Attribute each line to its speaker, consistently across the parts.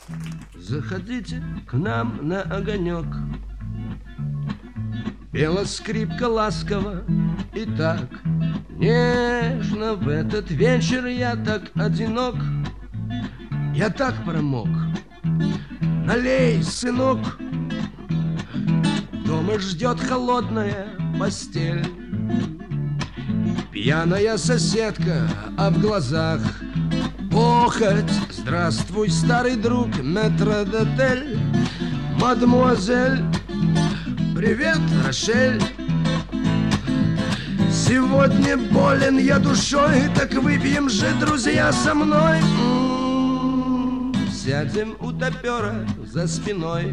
Speaker 1: Заходите к нам на огонек. Пела скрипка ласково и так нежно. В этот вечер я так одинок, я так промок. Налей, сынок. Дома ждет холодная постель. Пьяная соседка, а в глазах похоть. Здравствуй, старый друг, метрдотель. Мадемуазель, привет, Рошель. Сегодня болен я душой, так выпьем же, друзья, со мной. Сядем у топера за спиной.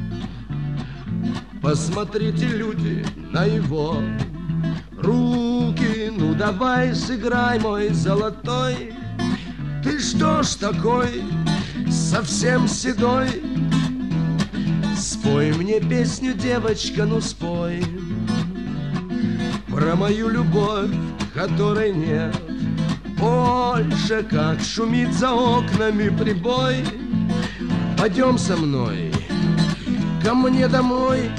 Speaker 1: Посмотрите, люди, на его руки. Ну давай сыграй, мой золотой. Ты что ж такой, совсем седой? Спой мне песню, девочка, ну спой про мою любовь, которой нет больше, как шумит за окнами прибой. Пойдем со мной ко мне домой.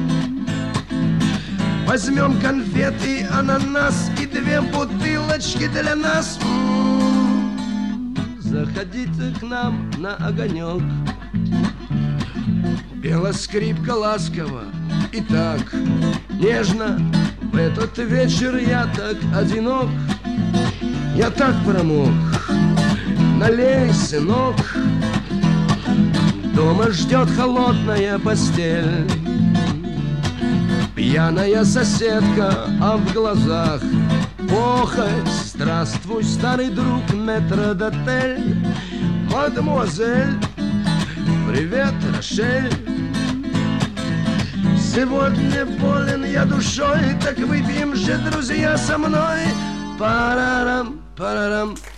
Speaker 1: Возьмем конфеты, ананас и 2 бутылочки для нас. Заходите к нам на огонек. Пела скрипка ласково и так нежно. В этот вечер я так одинок, я так промок. Налей, сынок. Дома ждет холодная постель. Пьяная соседка, а в глазах похоть. Здравствуй, старый друг, метрдотель. Мадемуазель, привет, Рошель. Сегодня болен я душой, так выпьем же, друзья, со мной. Парарам, парарам.